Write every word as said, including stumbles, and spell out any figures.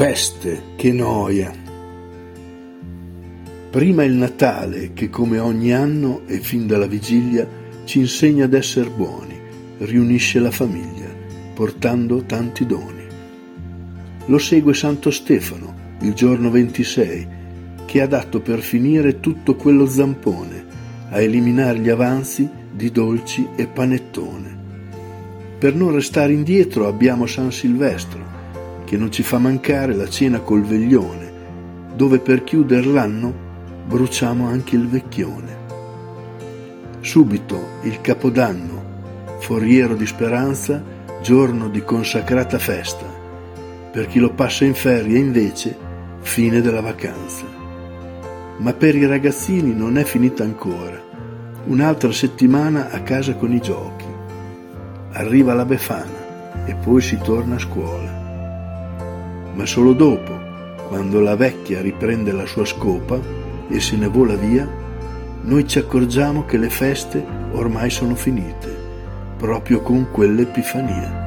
Feste, che noia! Prima il Natale, che come ogni anno e fin dalla vigilia ci insegna ad essere buoni, riunisce la famiglia, portando tanti doni. Lo segue Santo Stefano, il giorno ventisei, che ha dato per finire tutto quello zampone, a eliminare gli avanzi di dolci e panettone. Per non restare indietro abbiamo San Silvestro, che non ci fa mancare la cena col veglione, dove per chiudere l'anno bruciamo anche il vecchione. Subito il Capodanno, foriero di speranza, giorno di consacrata festa. Per chi lo passa in ferie invece, fine della vacanza. Ma per i ragazzini non è finita ancora. Un'altra settimana a casa con i giochi. Arriva la Befana e poi si torna a scuola. Ma solo dopo, quando la vecchia riprende la sua scopa e se ne vola via, noi ci accorgiamo che le feste ormai sono finite, proprio con quell'Epifania.